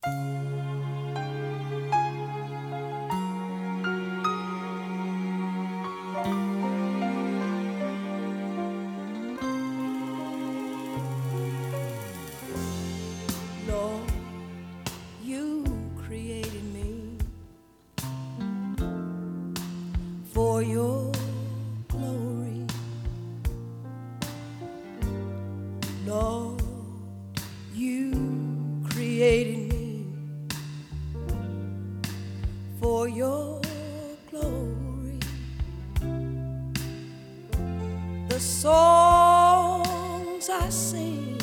Lord, you created me for your glory. Lord, you created me for your glory. The songs I sing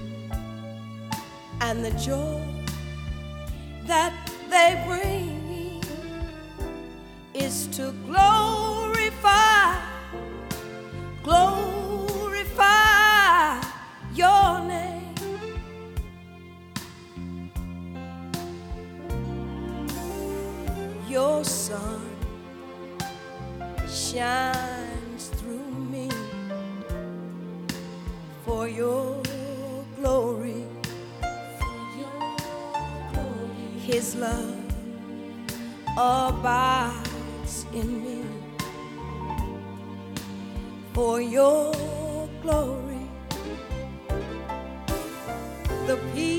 and the joy that they bring is to glorify your name. Your sun shines through me for your glory. His love abides in me for your glory. The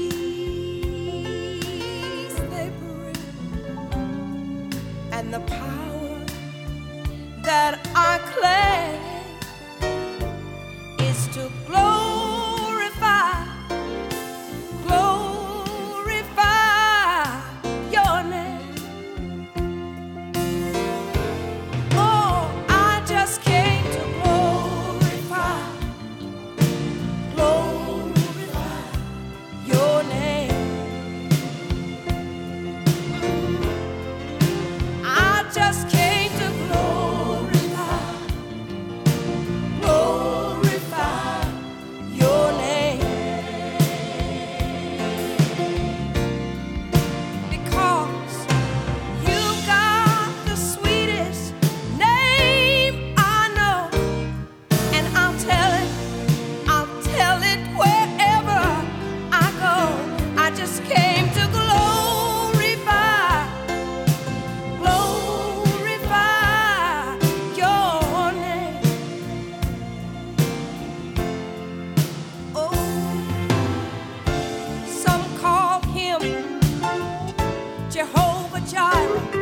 peace they bring and the power that I claim is to glorify your name. Oh, I just came to glorify your name. I just came to glorify your name. Because you got the sweetest name I know, and I'll tell it wherever I go. I just came to glorify your name. Oh, some call him Jehovah Jireh.